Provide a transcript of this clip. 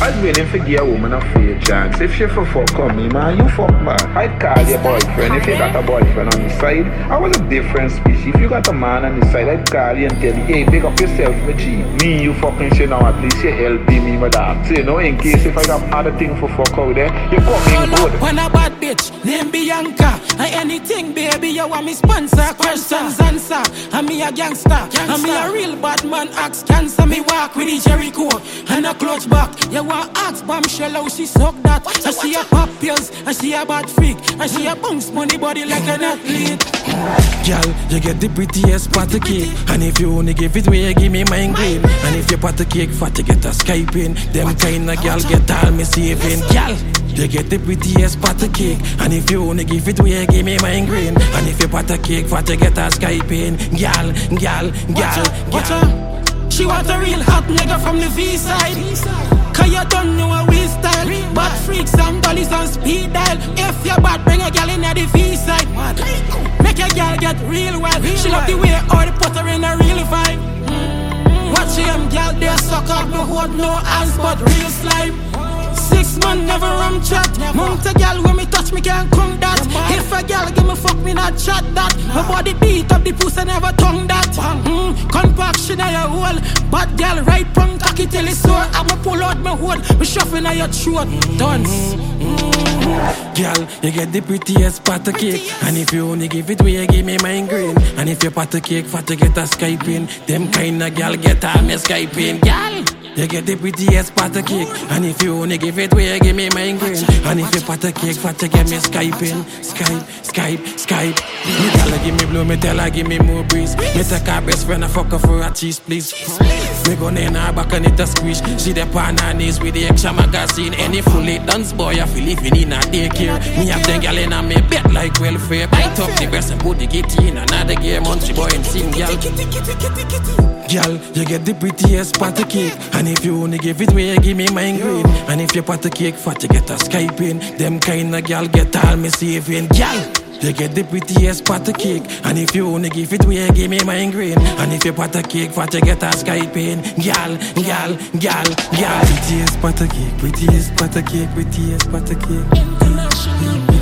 God's willing to give a woman a fair chance. If she for fuck on me, man, you fuck man. I'd call your boyfriend. If you got a boyfriend on the side, I was a different species. If you got a man on the side, I'd call you and tell you, hey, pick up yourself, my G. Me, you fucking shit now, at least you helping me, my dog. So, you know, in case if I got other thing for fuck out there, you fucking good. When a bad bitch, name Bianca. I anything, baby, you want me sponsor. Questions answer. I'm me a gangster. I'm me a real bad man, axe cancer. Me walk with the Jericho and a clutch back. You want axe bombshell how she suck that. And she a pop pills, and she a bad freak, and she a bounce money body like an athlete. Girl, you get the prettiest part of cake. And if you only give it away, give me migraine. And if you pot of cake fat, you get a Skype in. Them kind of girl get all me saving. Girl, you get the prettiest part of cake. And if you only give it away, give me migraine. And if you pot of cake fat, you get a Skype in. Girl. She want a real hot nigga from the V-side. Cause you don't know a we style. Bad freaks and dollies on speed dial. If you're bad, bring a girl in at the V-side. Make a girl get real wild. She love the way all the put her in a real vibe. Watch them girl, they suck up no hold, no hands, but real slime. 6 months never rum chat. Mount a girl when me touch me can't come that. If a girl give me fuck me not chat that. My body beat up the pussy never tongue that. Compaction in your hole. Bad girl right punk cocky till it's sore. I'ma pull out my hood. Me shuffling on your throat. Dance. Girl, you get the prettiest part of cake. And if you only give it away, give me migraine. And if you pot of cake fat, you get a Skype in. Them kind of girl get all me Skype in. Girl, you get the prettiest part of cake. And if you only give it away, give me migraine. And if you pot of cake fat, you get me Skype in. Skype. Me tell her give me blue, me tell her give me more breeze. Me take her best friend, I fuck her for a cheese, please. Me go in her back and it a squish. She dey on her knees with the extra magazine. Any fully dance boy, I feel living in a daycare. Me have them girl in a me bed like welfare. Bite up the breast and put the kitty in another game. Country boy and sing, girl. Girl, you get the prettiest part of cake. And if you only give it away, give me migraine. And if you pot of cake fat, you get a Skype in. Them kind of girl get all me saving. Girl, you get the prettiest part of cake. And if you only give it away, give me migraine. And if you pot of cake fat, you get a Skype in. Girl. Prettiest part of cake, prettiest part of cake, prettiest part of cake. International.